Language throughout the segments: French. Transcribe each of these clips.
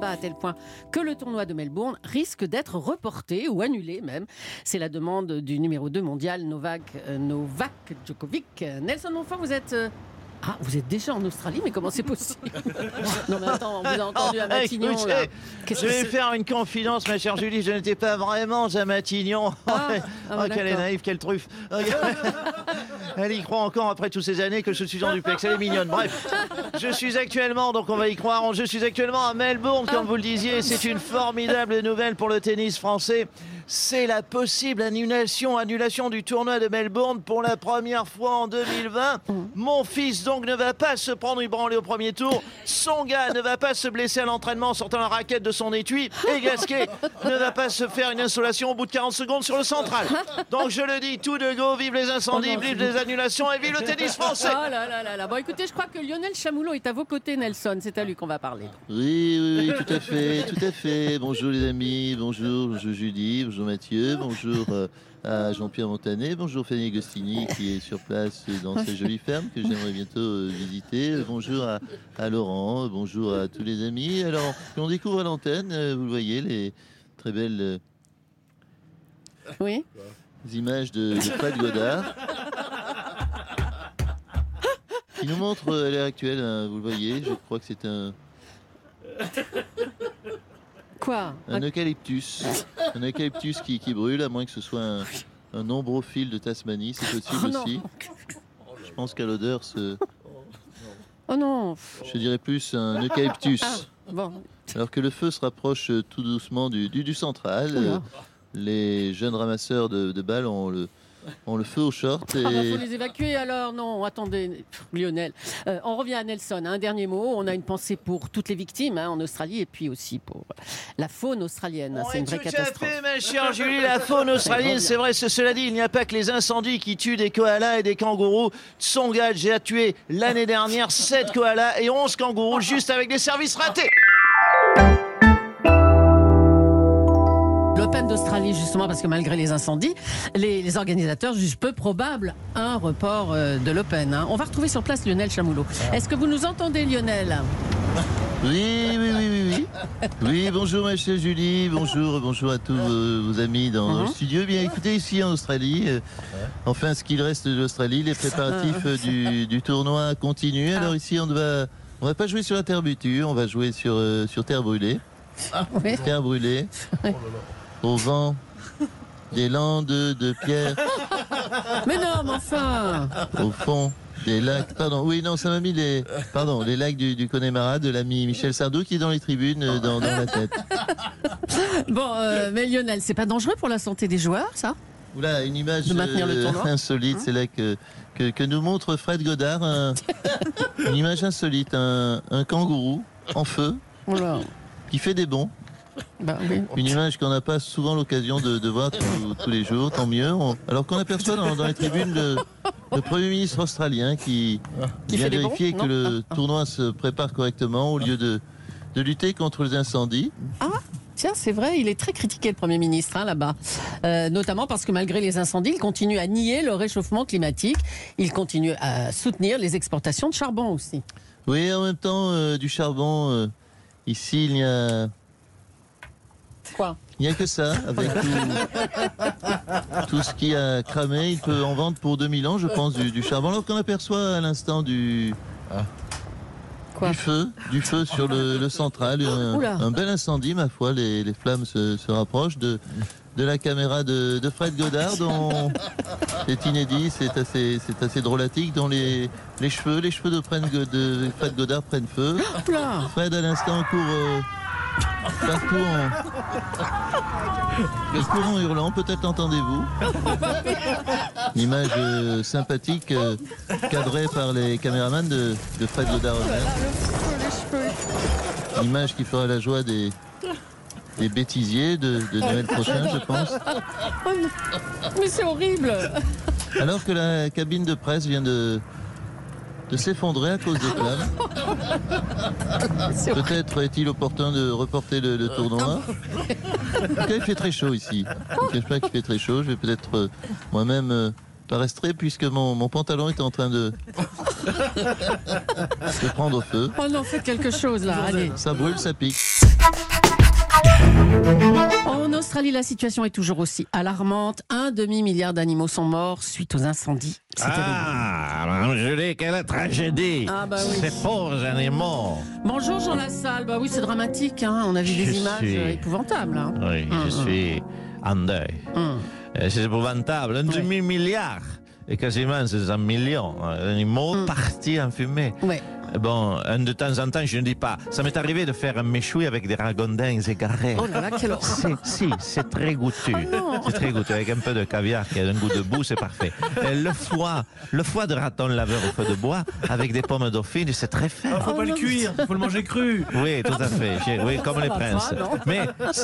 à tel point que le tournoi de Melbourne risque d'être reporté ou annulé même. C'est la demande du numéro 2 mondial Novak Djokovic. Nelson Montfort, vous êtes déjà en Australie, mais comment c'est possible? Non mais attends, on vous a entendu à Matignon. Écoutez, Là. Je vais faire une confidence, ma chère Julie, je n'étais pas vraiment à Matignon. Quelle est naïve, quelle truffe. Elle y croit encore après toutes ces années que je suis en duplex, elle est mignonne. Bref, je suis actuellement, donc on va y croire, je suis actuellement à Melbourne, comme vous le disiez. C'est une formidable nouvelle pour le tennis français. C'est la possible annulation du tournoi de Melbourne pour la première fois en 2020. Mon fils donc ne va pas se prendre une branlée au premier tour. Son gars ne va pas se blesser à l'entraînement en sortant la raquette de son étui. Et Gasquet ne va pas se faire une insolation au bout de 40 secondes sur le central. Donc je le dis, tout de go, vive les incendies, vive les annulations et vive le tennis français. Oh là là là là. Bon écoutez, je crois que Lionel Chamoulot est à vos côtés, Nelson. C'est à lui qu'on va parler. Oui, tout à fait. Bonjour les amis, bonjour Julie, bonjour Mathieu, bonjour à Jean-Pierre Montanet, bonjour Fanny Agostini qui est sur place dans sa jolie ferme que j'aimerais bientôt visiter, bonjour à Laurent, bonjour à tous les amis. Alors, on découvre à l'antenne, vous le voyez, les très belles images de Fred Godard qui nous montre à l'heure actuelle, vous le voyez, je crois que c'est un eucalyptus. Un eucalyptus qui brûle, à moins que ce soit un ombrophile de Tasmanie, c'est possible aussi. Je pense qu'à l'odeur, Oh non. je dirais plus un eucalyptus. Bon. Alors que le feu se rapproche tout doucement du central, les jeunes ramasseurs de balles ont le feu au short. Il faut les évacuer alors. Non, attendez, Lionel. On revient à Nelson. Un dernier mot. On a une pensée pour toutes les victimes en Australie et puis aussi pour la faune australienne. C'est une vraie catastrophe. Tout à fait, ma chère Julie, la faune australienne, c'est vrai, cela dit, il n'y a pas que les incendies qui tuent des koalas et des kangourous. Tsonga a tué l'année dernière 7 koalas et 11 kangourous juste avec des services ratés. L'Open d'Australie, justement, parce que malgré les incendies, les organisateurs jugent peu probable un report de l'Open. On va retrouver sur place Lionel Chamoulot. Est-ce que vous nous entendez, Lionel ? Oui. Oui, bonjour ma chère Julie, bonjour à tous vos amis dans le studio. Bien écoutez, ici en Australie, enfin ce qu'il reste de l'Australie, les préparatifs du tournoi continuent. Alors ici on va pas jouer sur la terre battue, on va jouer sur terre brûlée. Terre brûlée. Au vent des landes de pierre. Mais non, mais enfin. Au fond des lacs. Pardon, oui, non, ça m'a mis les lacs du Connemara de l'ami Michel Sardou qui est dans les tribunes dans la tête. Bon, mais Lionel, c'est pas dangereux pour la santé des joueurs, ça ? Oula, une image de maintenir le tournoi insolite, c'est là que nous montre Fred Godard, une image insolite, un kangourou en feu qui fait des bonds. Une image qu'on n'a pas souvent l'occasion de voir tous les jours, tant mieux. Alors qu'on aperçoit dans les tribunes le Premier ministre australien qui vient vérifier que le tournoi se prépare correctement au lieu de lutter contre les incendies. Tiens, c'est vrai, il est très critiqué le Premier ministre là-bas, notamment parce que malgré les incendies, il continue à nier le réchauffement climatique, il continue à soutenir les exportations de charbon aussi. Oui, en même temps, du charbon, ici il y a... Quoi ? Il n'y a que ça, avec tout ce qui a cramé, il peut en vendre pour 2000 ans, je pense, du charbon. Alors qu'on aperçoit à l'instant du feu sur le central, un bel incendie, ma foi, les flammes se rapprochent de la caméra de Fred Godard, dont c'est inédit, c'est assez drôlatique, dont les cheveux de Fred Godard prennent feu. Fred à l'instant court en hurlant, peut-être l'entendez-vous. Une image sympathique cadrée par les caméramans de Fred Godard. Une image qui fera la joie des bêtisiers de Noël prochain, je pense. Mais c'est horrible. Alors que la cabine de presse vient de s'effondrer à cause des flammes. Peut-être est-il opportun de reporter le tournoi. En tout cas, il fait très chaud ici. Je ne cache pas qu'il fait très chaud. Je vais peut-être moi-même pas rester puisque mon pantalon est en train de prendre feu. Oh non, faites quelque chose là, allez. Ça brûle, ça pique. En Australie, la situation est toujours aussi alarmante. 1 demi-milliard d'animaux sont morts suite aux incendies. Madame Julie, quelle tragédie. Bah oui. Ces pauvres animaux. Bonjour Jean Lassalle. Bah oui, c'est dramatique. On a vu des images épouvantables. Oui, je suis en deuil. C'est épouvantable. 1 demi-milliard. Et quasiment 500 millions d'animaux partis en fumée. Ouais. Bon, de temps en temps, je ne dis pas. Ça m'est arrivé de faire un méchoui avec des ragondins égarés. Oh là là, quelle horreur. C'est très goûtu. Oh C'est très goûtu. Avec un peu de caviar qui a un goût de boue, c'est parfait. Le foie de raton laveur au feu de bois avec des pommes dauphines, c'est très fin. Faut pas le cuire, faut le manger cru. Oui, tout à fait. Oui, comme les princes. Mais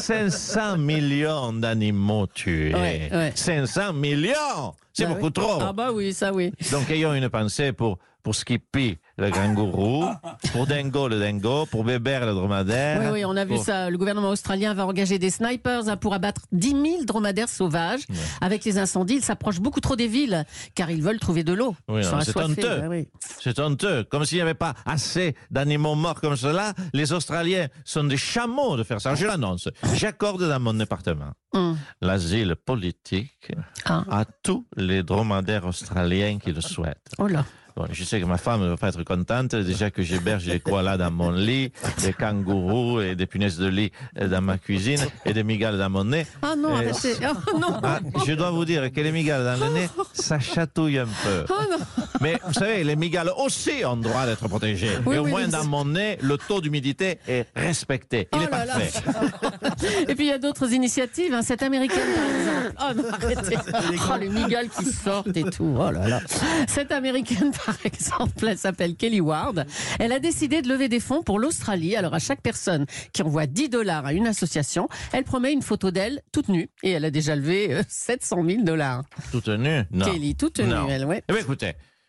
500 millions d'animaux tués. Ouais. 500 millions! C'est beaucoup trop. Ah bah oui, ça oui. Donc ayons une pensée pour Skippy, le kangourou, pour Dingo, le dingo, pour Bébert, le dromadaire. Oui, on a vu ça. Le gouvernement australien va engager des snipers pour abattre 10 000 dromadaires sauvages. Ouais. Avec les incendies, ils s'approchent beaucoup trop des villes, car ils veulent trouver de l'eau. Oui, c'est honteux. Oui. C'est honteux. Comme s'il n'y avait pas assez d'animaux morts comme cela. Les Australiens sont des chameaux de faire ça. Je l'annonce. J'accorde dans mon département l'asile politique à tous les dromadaires australiens qui le souhaitent. Oh là. Bon, je sais que ma femme ne va pas être contente. Déjà que j'héberge les koalas dans mon lit, des kangourous et des punaises de lit dans ma cuisine et des migales dans mon nez. Ah non, arrêtez. Oh, non. Je dois vous dire que les migales dans le nez, ça chatouille un peu. Oh, non. Mais vous savez, les migales aussi ont droit d'être protégées. Oui, et au moins dans mon nez, le taux d'humidité est respecté. Il est parfait. Et puis il y a d'autres initiatives. Cette américaine, par exemple. Oh non, arrêtez. Oh, les migales qui sortent et tout. Oh là là. Cette américaine, par exemple, elle s'appelle Kelly Ward. Elle a décidé de lever des fonds pour l'Australie. Alors à chaque personne qui envoie $10 à une association, elle promet une photo d'elle toute nue. Et elle a déjà levé $700 000. Toute nue? Non. Kelly, toute nue, elle, ouais. Eh bien, écoutez,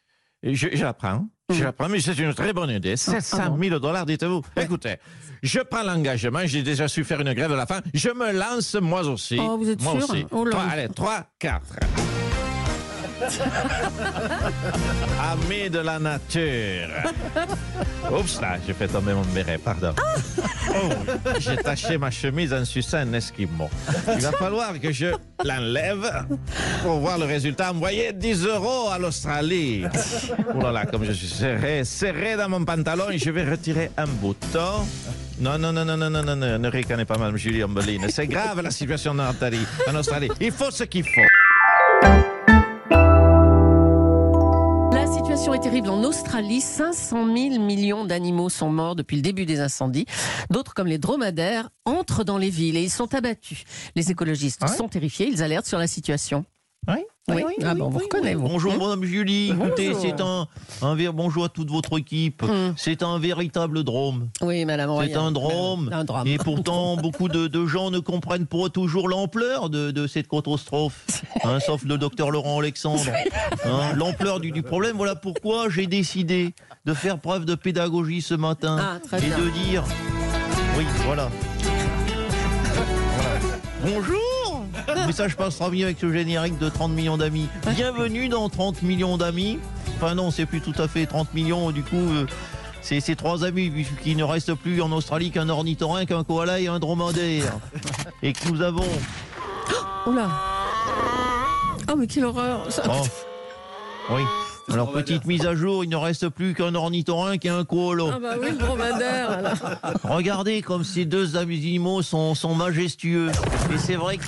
je la prends. Je la prends, mais c'est une très bonne idée. $700 000, dites-vous. Ouais. Écoutez, je prends l'engagement. J'ai déjà su faire une grève de la faim. Je me lance moi aussi. Oh, vous êtes moi sûr? Aussi. Oh là. Allez, 3, 4. Amis de la nature. Oups là, j'ai fait tomber mon béret, pardon. Oh, j'ai taché ma chemise en suçant un esquimau. Il va falloir que je l'enlève pour voir le résultat. Envoyer 10 € à l'Australie. Oh là là, comme je suis serré dans mon pantalon, et je vais retirer un bouton. Non, ne ricanez pas, Mme Julie Ombeline. C'est grave la situation en Australie. Il faut ce qu'il faut. La situation est terrible en Australie. 500 000 millions d'animaux sont morts depuis le début des incendies. D'autres, comme les dromadaires, entrent dans les villes et ils sont abattus. Les écologistes sont terrifiés. Ils alertent sur la situation. Oui. On vous reconnaît. Bonjour, Madame Julie. Écoutez, c'est bonjour à toute votre équipe. C'est un véritable drame. Oui, Madame. C'est un drame. Et pourtant, beaucoup de gens ne comprennent pas toujours l'ampleur de cette catastrophe. Sauf le docteur Laurent Alexandre. L'ampleur du problème. Voilà pourquoi j'ai décidé de faire preuve de pédagogie ce matin. Et de dire... Oui, voilà. Bonjour. Mais ça, je passera mieux avec ce générique de 30 millions d'amis. Bienvenue dans 30 millions d'amis. Enfin non, c'est plus tout à fait 30 millions. Du coup, c'est 3 amis, puisqu'il ne reste plus en Australie qu'un ornithorynque, un koala et un dromadaire. Et que nous avons... Oh là. Oh, mais quelle horreur. Oui. Alors, petite mise à jour, il ne reste plus qu'un ornithorynque et un koala. Ah bah oui, le dromadaire. Alors. Regardez comme ces deux animaux sont majestueux. Et c'est vrai que...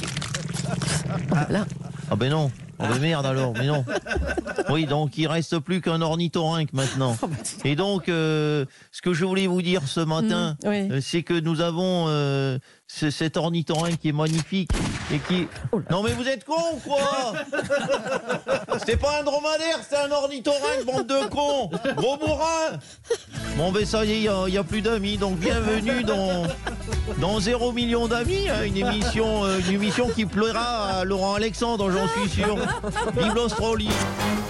Ah ben non. Oh ben merde alors, mais non. Oui, donc il reste plus qu'un ornithorynque maintenant. Et donc, ce que je voulais vous dire ce matin, c'est que nous avons cet ornithorynque qui est magnifique et qui... Non mais vous êtes cons ou quoi? C'était pas un dromadaire, c'était un ornithorynque, bande de cons. Gros bourrin. Bon ben ça y est, il y a plus d'amis, donc bienvenue dans 0 million d'amis, une émission qui plaira à Laurent Alexandre, j'en suis sûr. Vive l'Australie.